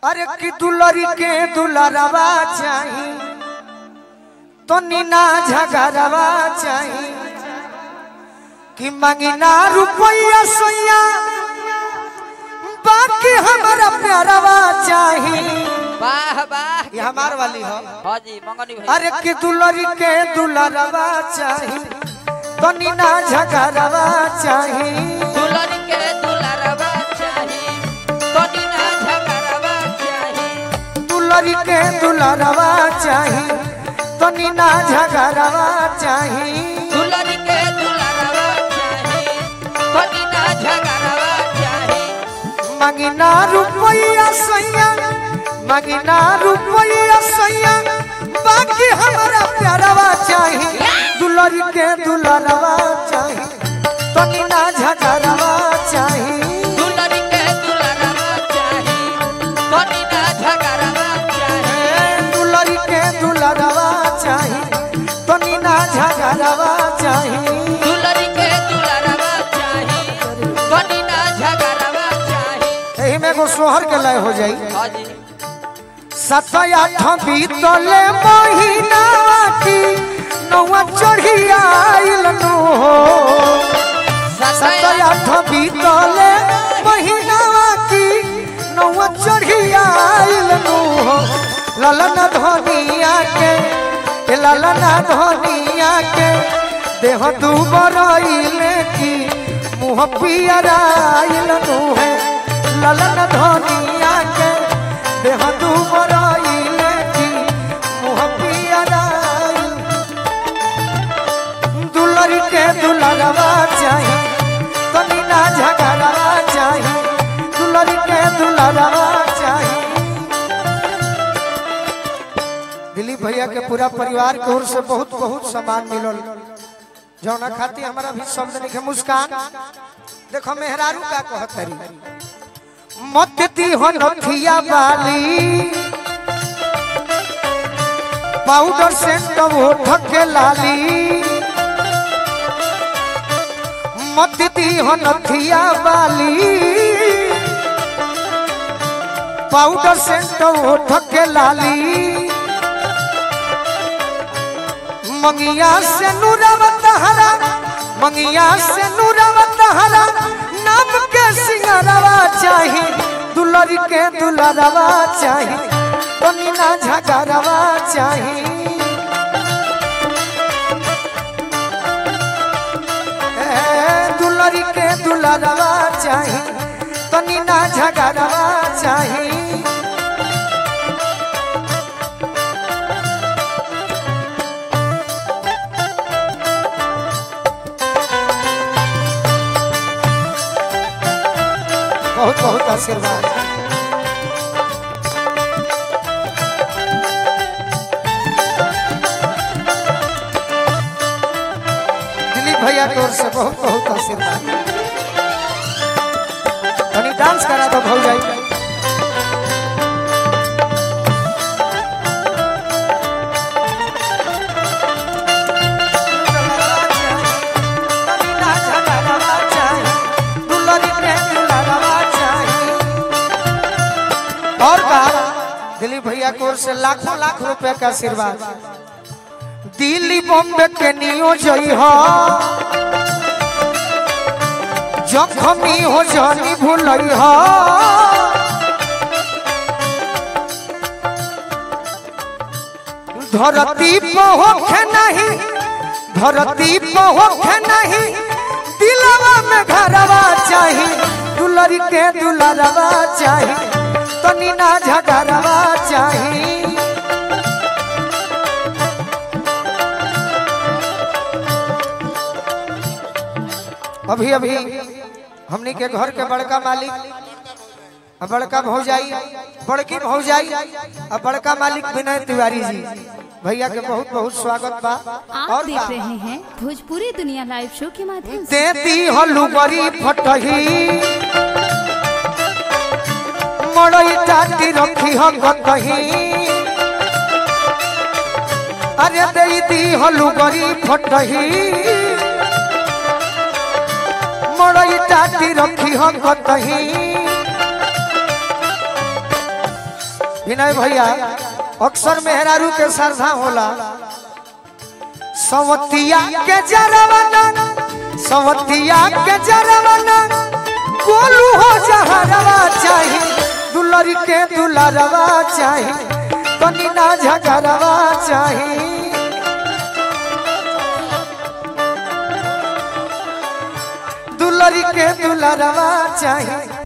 अरे कि दुलरी के दुलरवा चाही तो नीना झगड़वा चाही कि मंगिना रुपया सोया बाकी हमारा प्यारवा चाही। वाह वाह ये हमार वाली हो। हाँ जी मंगनी भाई। अरे कि दुलरी के दुलरवा चाही तो नीना झगड़वा चाही। दुलरी के दुलरवा चाही तो नीना झगड़वा चाही। दुलरी के दुलरवा चाही तो नीना झगड़वा चाही। दुलरी के दुलरवा चाही तो नीना झगड़वा चाही। मंगिना रुपया सैया मंगिना रुपया सैया बाकी हमारा प्यारवा चाही। दुलरी के दुलरवा चाही तो नीना झगड़वा चाही। दुलरी के दुलरवा चाही तो नीना झगड़वा चाही। दुलरी के दुलरवा चाही तो नीना झगड़वा चाही। दुलरी के दुलरवा चाही तो नीना झगड़वा चाही। एही में एगो सोहर के लय हो जाई। हाँ जी 7-8 बीतले महीना की नौवा चढ़ी आइल नो। 7-8 बीतले महीना की नौवा चढ़ी आइल नो। ललना धनिया के ललना धनिया के देह दुबराइले की मुँह पियराइल नो है। ललना धनिया के देह दुबराइले की मुँह पियराइल। दुलरी के दुलरवा चाही तो नीना झगड़वा चाही। दुलरी के दुलरवा चाही। दिलीप भैया के पूरा परिवार के ओर से बहुत बहुत सम्मान मिलल जौना खातिर हमारा भी शब्द लिखे। मुस्कान देखो मेहरारू का कहतरी मत दी हो नथिया वाली पाउडर सेंट होठ के लाली। मत दी हो नथिया वाली पाउडर सेंट होठ के लाली। मंगिया से नूरवत हरा मंगिया से नूरवत हरा नाम के सिंगरवा चाही। दुलरी के दुलरवा चाही तो नीना झगड़वा चाही। दुलरी के दुलरवा चाही तो नीना झगड़वा चाही। बहुत बहुत आशीर्वाद। दिलीप भैया की ओर से बहुत बहुत आशीर्वाद। तनी डांस करा दो भौजाई। और कहा दिलीप भैया की ओर से लाखों लाख रुपए का आशीर्वाद। दिल्ली बॉम्बे के नियो जई हो जखमी हो जानी भूलई हो। धरती पहोखे नहीं धरती पहोखे नहीं दिलवा में घरवा चाही। दुलरी के दुलरवा चाही तो नीना झगड़वा चाही। अभी अभी हमनी के घर के बड़का मालिक बड़का भौजाई बड़की भौजाई और बड़का मालिक विनय तिवारी जी भैया के बहुत बहुत स्वागत बा। आप देख रहे हैं भोजपुरी दुनिया लाइव शो के माध्यम से। देती हलुबरी फटही मड़ई टाटी रखी हो कहीं। अरे देती हलुबरी फटही मड़ई टाटी रखी हो कहीं। विनय भैया अक्सर मेहरारू के श्रद्धा होला सवतिया के जरवना सवतिया के जरवना गोलू हो जहरवा चाही दुलरी के दुलरवा चाही तनी ना झगड़वा चाही दुलरी के दुलरवा चाही